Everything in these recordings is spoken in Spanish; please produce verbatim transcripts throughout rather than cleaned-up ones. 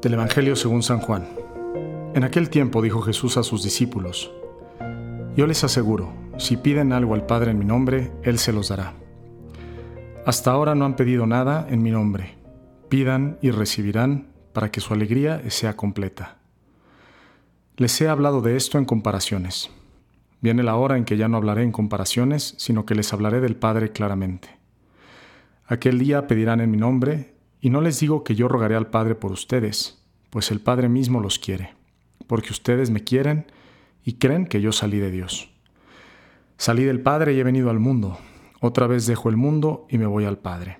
Del Evangelio según San Juan. En aquel tiempo dijo Jesús a sus discípulos: Yo les aseguro, si piden algo al Padre en mi nombre, Él se los dará. Hasta ahora no han pedido nada en mi nombre. Pidan y recibirán para que su alegría sea completa. Les he hablado de esto en comparaciones. Viene la hora en que ya no hablaré en comparaciones, sino que les hablaré del Padre claramente. Aquel día pedirán en mi nombre, y no les digo que yo rogaré al Padre por ustedes, pues el Padre mismo los quiere, porque ustedes me quieren y creen que yo salí de Dios. Salí del Padre y he venido al mundo. Otra vez dejo el mundo y me voy al Padre.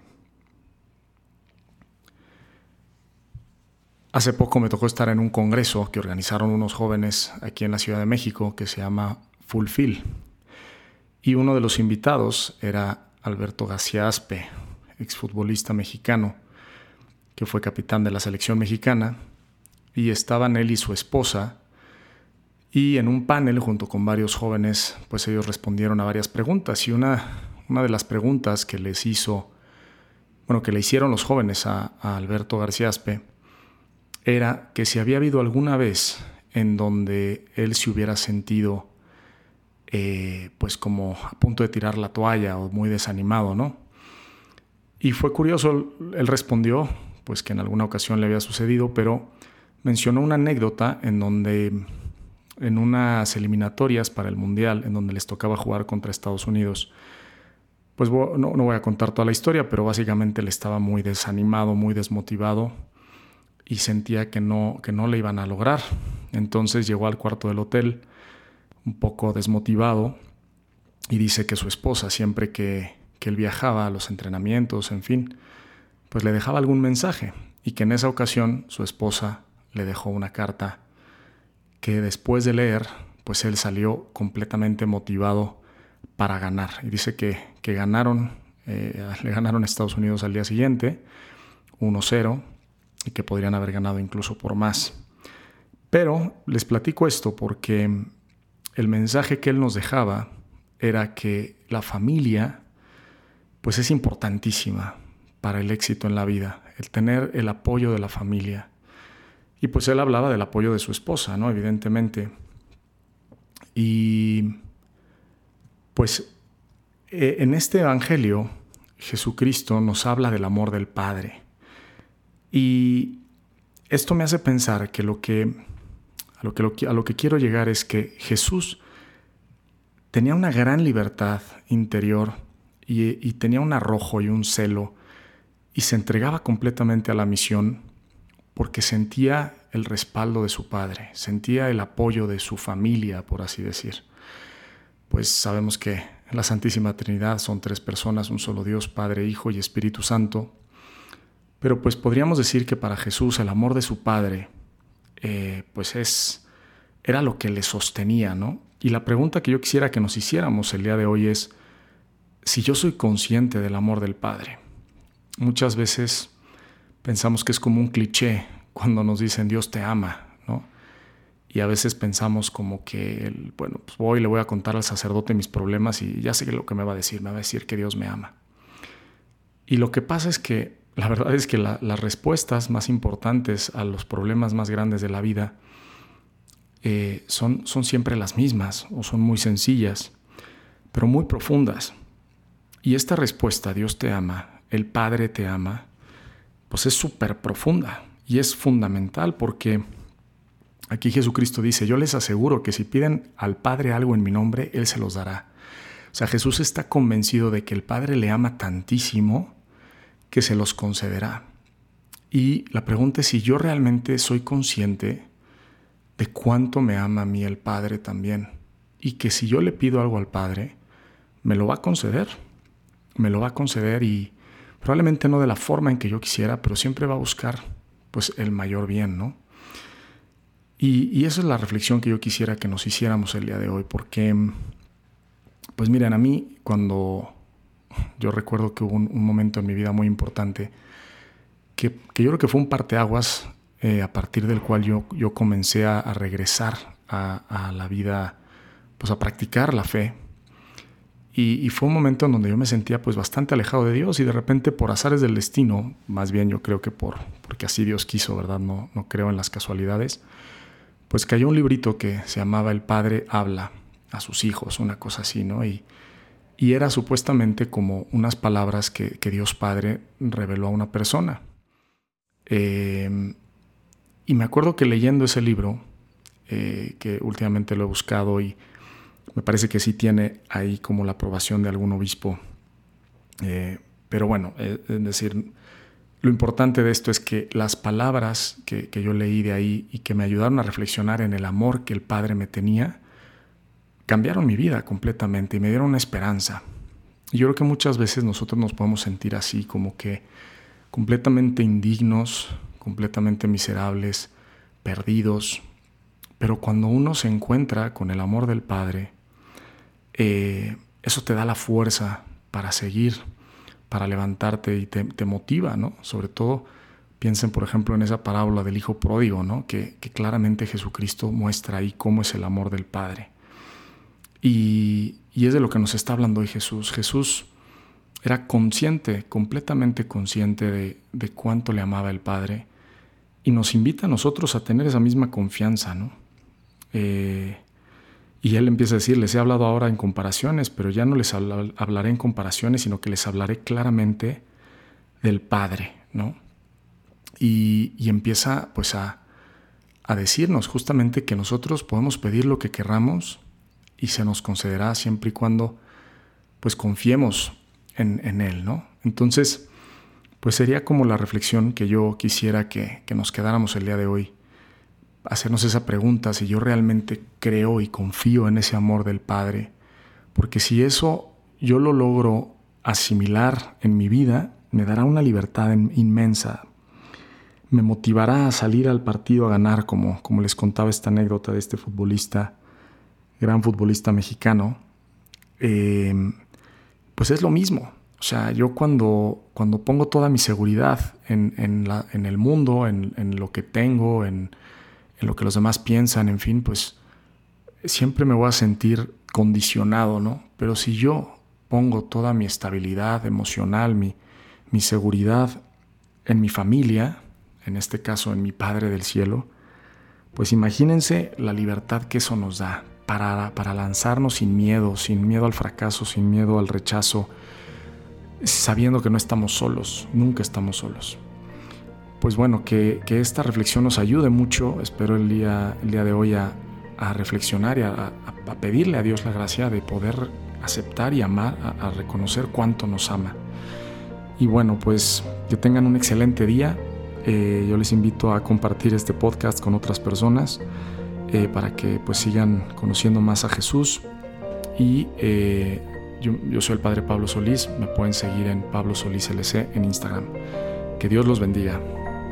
Hace poco me tocó estar en un congreso que organizaron unos jóvenes aquí en la Ciudad de México que se llama Fulfill. Y uno de los invitados era Alberto García Aspe, exfutbolista mexicano, que fue capitán de la selección mexicana, y estaban él y su esposa, y en un panel junto con varios jóvenes, pues ellos respondieron a varias preguntas, y una, una de las preguntas que les hizo, bueno, que le hicieron los jóvenes a, a Alberto García Aspe, era que si había habido alguna vez en donde él se hubiera sentido eh, pues como a punto de tirar la toalla o muy desanimado, ¿no? Y fue curioso, él respondió pues que en alguna ocasión le había sucedido, pero mencionó una anécdota en donde en unas eliminatorias para el Mundial, en donde les tocaba jugar contra Estados Unidos, pues no, no voy a contar toda la historia, pero básicamente él estaba muy desanimado, muy desmotivado y sentía que no, que no le iban a lograr. Entonces llegó al cuarto del hotel un poco desmotivado y dice que su esposa, siempre que, que él viajaba a los entrenamientos, en fin, pues le dejaba algún mensaje, y que en esa ocasión su esposa le dejó una carta que después de leer, pues él salió completamente motivado para ganar. Y dice que, que ganaron, eh, le ganaron a Estados Unidos al día siguiente, uno cero, y que podrían haber ganado incluso por más. Pero les platico esto porque el mensaje que él nos dejaba era que la familia pues es importantísima para el éxito en la vida, el tener el apoyo de la familia. Y pues él hablaba del apoyo de su esposa, ¿no? Evidentemente. Y pues eh, en este evangelio Jesucristo nos habla del amor del Padre. Y esto me hace pensar que lo que a lo que, lo, a lo que quiero llegar es que Jesús tenía una gran libertad interior y, y tenía un arrojo y un celo, y se entregaba completamente a la misión porque sentía el respaldo de su Padre, sentía el apoyo de su familia, por así decir. Pues sabemos que en la Santísima Trinidad son tres personas, un solo Dios, Padre, Hijo y Espíritu Santo. Pero pues podríamos decir que para Jesús el amor de su Padre eh, pues es, era lo que le sostenía, ¿no? Y la pregunta que yo quisiera que nos hiciéramos el día de hoy es si yo soy consciente del amor del Padre. Muchas veces pensamos que es como un cliché cuando nos dicen Dios te ama, ¿no? Y a veces pensamos como que, bueno, pues voy y le voy a contar al sacerdote mis problemas y ya sé lo que me va a decir, me va a decir que Dios me ama. Y lo que pasa es que la verdad es que la, las respuestas más importantes a los problemas más grandes de la vida eh, son, son siempre las mismas, o son muy sencillas, pero muy profundas. Y esta respuesta, Dios te ama, el Padre te ama, pues es súper profunda y es fundamental, porque aquí Jesucristo dice: yo les aseguro que si piden al Padre algo en mi nombre, Él se los dará. O sea, Jesús está convencido de que el Padre le ama tantísimo que se los concederá. Y la pregunta es si yo realmente soy consciente de cuánto me ama a mí el Padre también, y que si yo le pido algo al Padre, me lo va a conceder, me lo va a conceder y probablemente no de la forma en que yo quisiera, pero siempre va a buscar pues el mayor bien, ¿no? Y, y esa es la reflexión que yo quisiera que nos hiciéramos el día de hoy, porque pues miren, a mí cuando yo recuerdo que hubo un, un momento en mi vida muy importante que, que yo creo que fue un parteaguas eh, a partir del cual yo, yo comencé a, a regresar a, a la vida, pues a practicar la fe. Y, y fue un momento en donde yo me sentía pues bastante alejado de Dios, y de repente por azares del destino, más bien yo creo que por, porque porque así Dios quiso, ¿verdad? No, no creo en las casualidades. Pues cayó un librito que se llamaba El Padre habla a sus hijos, una cosa así, ¿no? Y, y era supuestamente como unas palabras que, que Dios Padre reveló a una persona. Eh, y me acuerdo que leyendo ese libro, eh, que últimamente lo he buscado y me parece que sí tiene ahí como la aprobación de algún obispo, eh, pero bueno, eh, es decir, lo importante de esto es que las palabras que, que yo leí de ahí y que me ayudaron a reflexionar en el amor que el Padre me tenía, cambiaron mi vida completamente y me dieron una esperanza. Y yo creo que muchas veces nosotros nos podemos sentir así, como que completamente indignos, completamente miserables, perdidos. Pero cuando uno se encuentra con el amor del Padre, eh, eso te da la fuerza para seguir, para levantarte y te, te motiva, ¿no? Sobre todo, piensen, por ejemplo, en esa parábola del hijo pródigo, ¿no? Que, que claramente Jesucristo muestra ahí cómo es el amor del Padre. Y, y es de lo que nos está hablando hoy Jesús. Jesús era consciente, completamente consciente de, de cuánto le amaba el Padre y nos invita a nosotros a tener esa misma confianza, ¿no? Eh, y Él empieza a decir, les he hablado ahora en comparaciones, pero ya no les habla, hablaré en comparaciones, sino que les hablaré claramente del Padre, ¿no? Y, y empieza pues a, a decirnos justamente que nosotros podemos pedir lo que querramos y se nos concederá siempre y cuando pues confiemos en, en Él, ¿no? Entonces, pues sería como la reflexión que yo quisiera que, que nos quedáramos el día de hoy. Hacernos esa pregunta, si yo realmente creo y confío en ese amor del Padre. Porque si eso yo lo logro asimilar en mi vida, me dará una libertad inmensa. Me motivará a salir al partido a ganar, como, como les contaba esta anécdota de este futbolista, gran futbolista mexicano. Eh, pues es lo mismo. O sea, yo cuando, cuando pongo toda mi seguridad en, en, la, en el mundo, en, en lo que tengo, en, en lo que los demás piensan, en fin, pues siempre me voy a sentir condicionado, ¿no? Pero si yo pongo toda mi estabilidad emocional, mi, mi seguridad en mi familia, en este caso en mi Padre del Cielo, pues imagínense la libertad que eso nos da para, para lanzarnos sin miedo, sin miedo al fracaso, sin miedo al rechazo, sabiendo que no estamos solos, nunca estamos solos. Pues bueno, que, que esta reflexión nos ayude mucho. Espero el día, el día de hoy a, a reflexionar y a, a, a pedirle a Dios la gracia de poder aceptar y amar, a, a reconocer cuánto nos ama. Y bueno, pues que tengan un excelente día. Eh, yo les invito a compartir este podcast con otras personas eh, para que pues sigan conociendo más a Jesús. Y eh, yo, yo soy el Padre Pablo Solís. Me pueden seguir en Pablo Solís L C en Instagram. Que Dios los bendiga.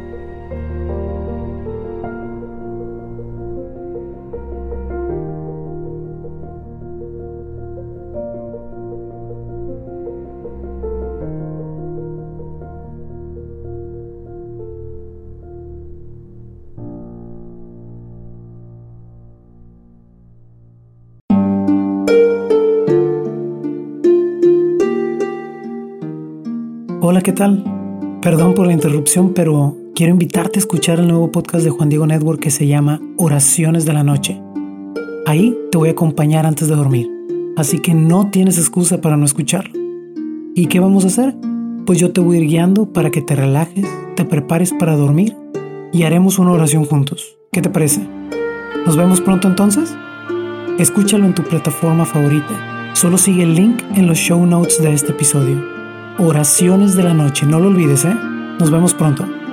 Hola, ¿qué tal? Perdón por la interrupción, pero quiero invitarte a escuchar el nuevo podcast de Juan Diego Network que se llama Oraciones de la Noche. Ahí te voy a acompañar antes de dormir, así que no tienes excusa para no escucharlo. ¿Y qué vamos a hacer? Pues yo te voy a ir guiando para que te relajes, te prepares para dormir y haremos una oración juntos. ¿Qué te parece? ¿Nos vemos pronto entonces? Escúchalo en tu plataforma favorita. Solo sigue el link en los show notes de este episodio. Oraciones de la Noche, no lo olvides, ¿eh? Nos vemos pronto.